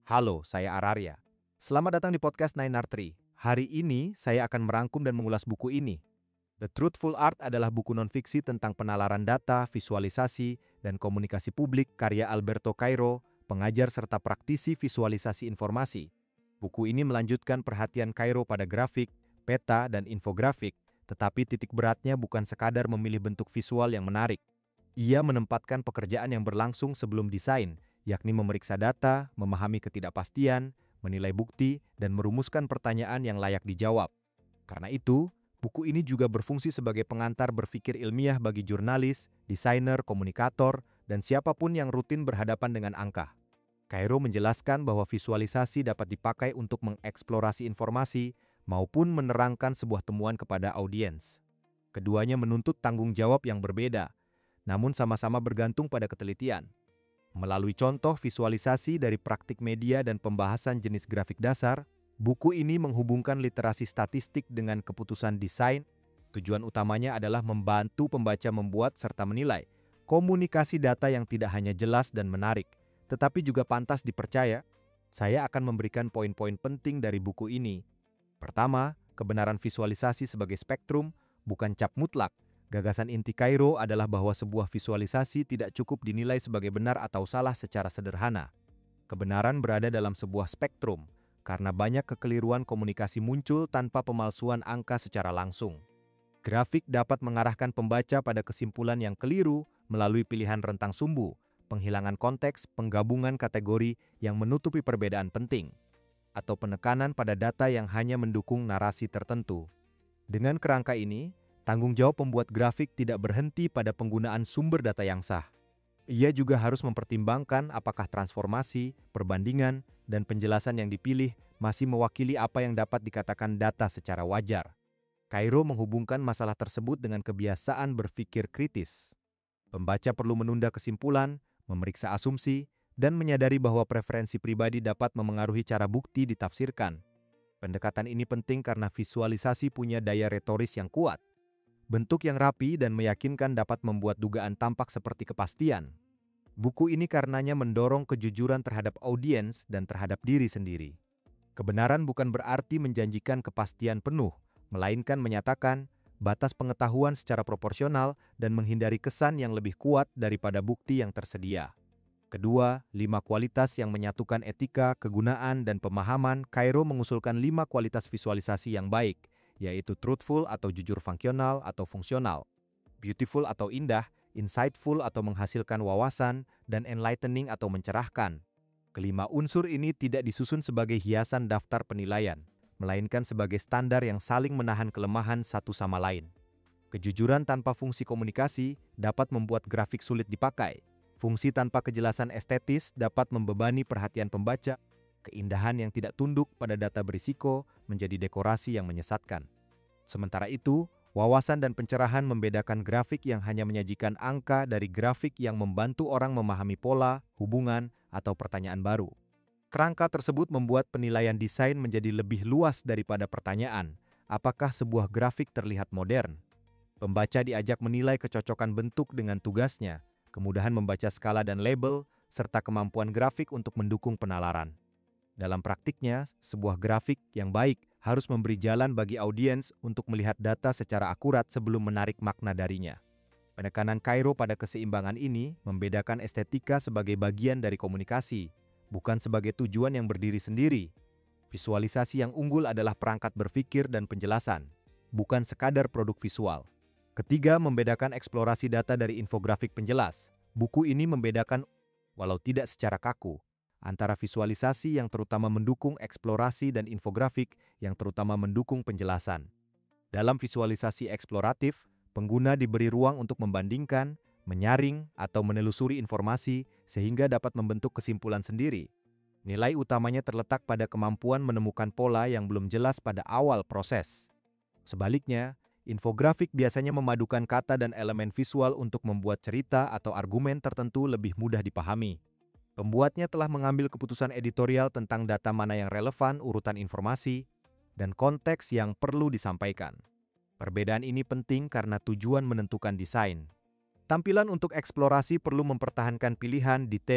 Halo, saya Araria. Selamat datang di podcast Nine Art Tree. Hari ini saya akan merangkum dan mengulas buku ini. The Truthful Art adalah buku nonfiksi tentang penalaran data, visualisasi, dan komunikasi publik karya Alberto Cairo, pengajar serta praktisi visualisasi informasi. Buku ini melanjutkan perhatian Cairo pada grafik, peta, dan infografik, tetapi titik beratnya bukan sekadar memilih bentuk visual yang menarik. Ia menempatkan pekerjaan yang berlangsung sebelum desain, yakni memeriksa data, memahami ketidakpastian, menilai bukti, dan merumuskan pertanyaan yang layak dijawab. Karena itu, buku ini juga berfungsi sebagai pengantar berpikir ilmiah bagi jurnalis, desainer, komunikator, dan siapapun yang rutin berhadapan dengan angka. Cairo menjelaskan bahwa visualisasi dapat dipakai untuk mengeksplorasi informasi maupun menerangkan sebuah temuan kepada audiens. Keduanya menuntut tanggung jawab yang berbeda, namun sama-sama bergantung pada ketelitian. Melalui contoh visualisasi dari praktik media dan pembahasan jenis grafik dasar, buku ini menghubungkan literasi statistik dengan keputusan desain. Tujuan utamanya adalah membantu pembaca membuat serta menilai komunikasi data yang tidak hanya jelas dan menarik, tetapi juga pantas dipercaya. Saya akan memberikan poin-poin penting dari buku ini. Pertama, kebenaran visualisasi sebagai spektrum, bukan cap mutlak. Gagasan inti Cairo adalah bahwa sebuah visualisasi tidak cukup dinilai sebagai benar atau salah secara sederhana. Kebenaran berada dalam sebuah spektrum, karena banyak kekeliruan komunikasi muncul tanpa pemalsuan angka secara langsung. Grafik dapat mengarahkan pembaca pada kesimpulan yang keliru melalui pilihan rentang sumbu, penghilangan konteks, penggabungan kategori yang menutupi perbedaan penting, atau penekanan pada data yang hanya mendukung narasi tertentu. Dengan kerangka ini, tanggung jawab pembuat grafik tidak berhenti pada penggunaan sumber data yang sah. Ia juga harus mempertimbangkan apakah transformasi, perbandingan, dan penjelasan yang dipilih masih mewakili apa yang dapat dikatakan data secara wajar. Cairo menghubungkan masalah tersebut dengan kebiasaan berpikir kritis. Pembaca perlu menunda kesimpulan, memeriksa asumsi, dan menyadari bahwa preferensi pribadi dapat memengaruhi cara bukti ditafsirkan. Pendekatan ini penting karena visualisasi punya daya retoris yang kuat. Bentuk yang rapi dan meyakinkan dapat membuat dugaan tampak seperti kepastian. Buku ini karenanya mendorong kejujuran terhadap audiens dan terhadap diri sendiri. Kebenaran bukan berarti menjanjikan kepastian penuh, melainkan menyatakan batas pengetahuan secara proporsional dan menghindari kesan yang lebih kuat daripada bukti yang tersedia. Kedua, 5 kualitas yang menyatukan etika, kegunaan, dan pemahaman. Cairo mengusulkan 5 kualitas visualisasi yang baik, yaitu truthful atau jujur fungsional atau fungsional, beautiful atau indah, insightful atau menghasilkan wawasan, dan enlightening atau mencerahkan. Kelima unsur ini tidak disusun sebagai hiasan daftar penilaian, melainkan sebagai standar yang saling menahan kelemahan satu sama lain. Kejujuran tanpa fungsi komunikasi dapat membuat grafik sulit dipakai. Fungsi tanpa kejelasan estetis dapat membebani perhatian pembaca. Keindahan yang tidak tunduk pada data berisiko menjadi dekorasi yang menyesatkan. Sementara itu, wawasan dan pencerahan membedakan grafik yang hanya menyajikan angka dari grafik yang membantu orang memahami pola, hubungan, atau pertanyaan baru. Kerangka tersebut membuat penilaian desain menjadi lebih luas daripada pertanyaan, apakah sebuah grafik terlihat modern? Pembaca diajak menilai kecocokan bentuk dengan tugasnya, kemudahan membaca skala dan label, serta kemampuan grafik untuk mendukung penalaran. Dalam praktiknya, sebuah grafik yang baik harus memberi jalan bagi audiens untuk melihat data secara akurat sebelum menarik makna darinya. Penekanan Cairo pada keseimbangan ini membedakan estetika sebagai bagian dari komunikasi, bukan sebagai tujuan yang berdiri sendiri. Visualisasi yang unggul adalah perangkat berpikir dan penjelasan, bukan sekadar produk visual. Ketiga, membedakan eksplorasi data dari infografik penjelas. Buku ini membedakan, walau tidak secara kaku, antara visualisasi yang terutama mendukung eksplorasi dan infografik yang terutama mendukung penjelasan. Dalam visualisasi eksploratif, pengguna diberi ruang untuk membandingkan, menyaring, atau menelusuri informasi sehingga dapat membentuk kesimpulan sendiri. Nilai utamanya terletak pada kemampuan menemukan pola yang belum jelas pada awal proses. Sebaliknya, infografik biasanya memadukan kata dan elemen visual untuk membuat cerita atau argumen tertentu lebih mudah dipahami. Pembuatnya telah mengambil keputusan editorial tentang data mana yang relevan, urutan informasi, dan konteks yang perlu disampaikan. Perbedaan ini penting karena tujuan menentukan desain. Tampilan untuk eksplorasi perlu mempertahankan pilihan, detail,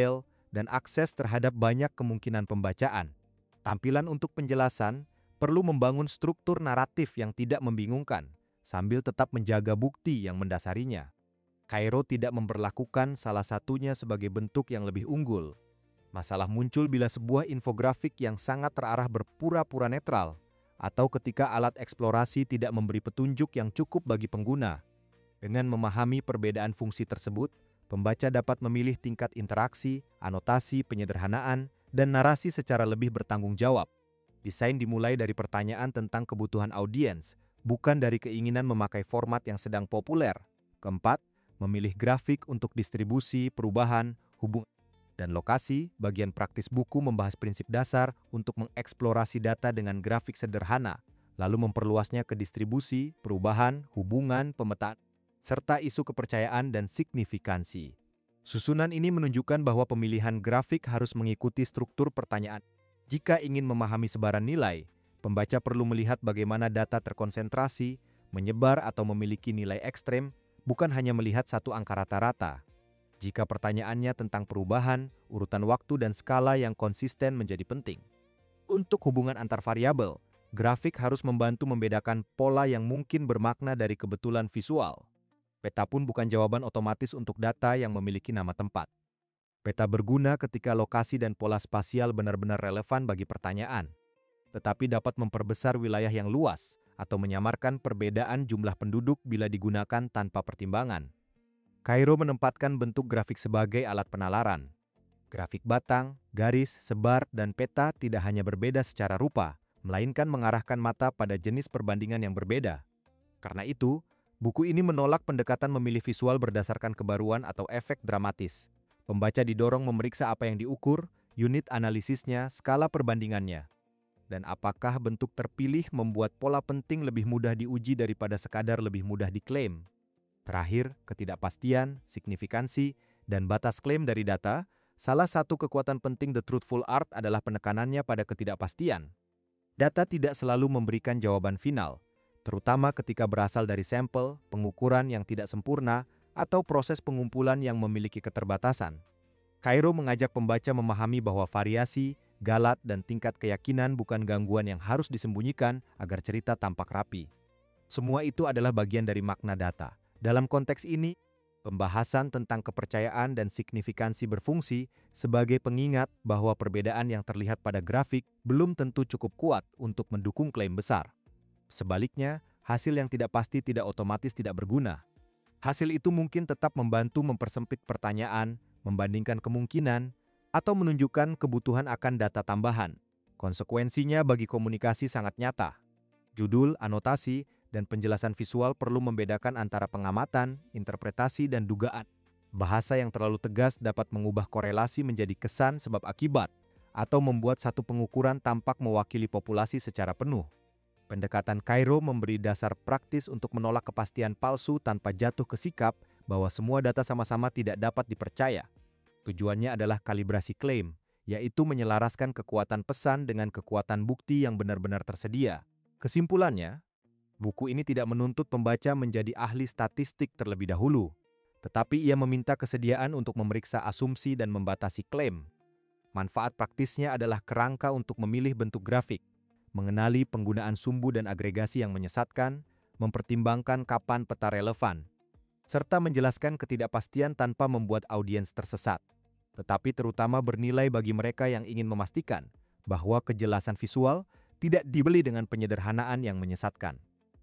dan akses terhadap banyak kemungkinan pembacaan. Tampilan untuk penjelasan perlu membangun struktur naratif yang tidak membingungkan, sambil tetap menjaga bukti yang mendasarinya. Cairo tidak memperlakukan salah satunya sebagai bentuk yang lebih unggul. Masalah muncul bila sebuah infografik yang sangat terarah berpura-pura netral, atau ketika alat eksplorasi tidak memberi petunjuk yang cukup bagi pengguna. Dengan memahami perbedaan fungsi tersebut, pembaca dapat memilih tingkat interaksi, anotasi, penyederhanaan, dan narasi secara lebih bertanggung jawab. Desain dimulai dari pertanyaan tentang kebutuhan audiens, bukan dari keinginan memakai format yang sedang populer. Keempat, memilih grafik untuk distribusi, perubahan, hubungan, dan lokasi. Bagian praktis buku membahas prinsip dasar untuk mengeksplorasi data dengan grafik sederhana, lalu memperluasnya ke distribusi, perubahan, hubungan, pemetaan, serta isu kepercayaan dan signifikansi. Susunan ini menunjukkan bahwa pemilihan grafik harus mengikuti struktur pertanyaan. Jika ingin memahami sebaran nilai, pembaca perlu melihat bagaimana data terkonsentrasi, menyebar atau memiliki nilai ekstrem, bukan hanya melihat satu angka rata-rata. Jika pertanyaannya tentang perubahan, urutan waktu dan skala yang konsisten menjadi penting. Untuk hubungan antar variabel, grafik harus membantu membedakan pola yang mungkin bermakna dari kebetulan visual. Peta pun bukan jawaban otomatis untuk data yang memiliki nama tempat. Peta berguna ketika lokasi dan pola spasial benar-benar relevan bagi pertanyaan, tetapi dapat memperbesar wilayah yang luas atau menyamarkan perbedaan jumlah penduduk bila digunakan tanpa pertimbangan. Cairo menempatkan bentuk grafik sebagai alat penalaran. Grafik batang, garis, sebar, dan peta tidak hanya berbeda secara rupa, melainkan mengarahkan mata pada jenis perbandingan yang berbeda. Karena itu, buku ini menolak pendekatan memilih visual berdasarkan kebaruan atau efek dramatis. Pembaca didorong memeriksa apa yang diukur, unit analisisnya, skala perbandingannya, dan apakah bentuk terpilih membuat pola penting lebih mudah diuji daripada sekadar lebih mudah diklaim. Terakhir, ketidakpastian, signifikansi, dan batas klaim dari data. Salah satu kekuatan penting The Truthful Art adalah penekanannya pada ketidakpastian. Data tidak selalu memberikan jawaban final, terutama ketika berasal dari sampel, pengukuran yang tidak sempurna, atau proses pengumpulan yang memiliki keterbatasan. Cairo mengajak pembaca memahami bahwa variasi, galat, dan tingkat keyakinan bukan gangguan yang harus disembunyikan agar cerita tampak rapi. Semua itu adalah bagian dari makna data. Dalam konteks ini, pembahasan tentang kepercayaan dan signifikansi berfungsi sebagai pengingat bahwa perbedaan yang terlihat pada grafik belum tentu cukup kuat untuk mendukung klaim besar. Sebaliknya, hasil yang tidak pasti tidak otomatis tidak berguna. Hasil itu mungkin tetap membantu mempersempit pertanyaan, membandingkan kemungkinan, atau menunjukkan kebutuhan akan data tambahan. Konsekuensinya bagi komunikasi sangat nyata. Judul, anotasi, dan penjelasan visual perlu membedakan antara pengamatan, interpretasi, dan dugaan. Bahasa yang terlalu tegas dapat mengubah korelasi menjadi kesan sebab akibat, atau membuat satu pengukuran tampak mewakili populasi secara penuh. Pendekatan Cairo memberi dasar praktis untuk menolak kepastian palsu tanpa jatuh ke sikap bahwa semua data sama-sama tidak dapat dipercaya. Tujuannya adalah kalibrasi klaim, yaitu menyelaraskan kekuatan pesan dengan kekuatan bukti yang benar-benar tersedia. Kesimpulannya, buku ini tidak menuntut pembaca menjadi ahli statistik terlebih dahulu, tetapi ia meminta kesediaan untuk memeriksa asumsi dan membatasi klaim. Manfaat praktisnya adalah kerangka untuk memilih bentuk grafik, mengenali penggunaan sumbu dan agregasi yang menyesatkan, mempertimbangkan kapan peta relevan, serta menjelaskan ketidakpastian tanpa membuat audiens tersesat, tetapi terutama bernilai bagi mereka yang ingin memastikan bahwa kejelasan visual tidak dibeli dengan penyederhanaan yang menyesatkan.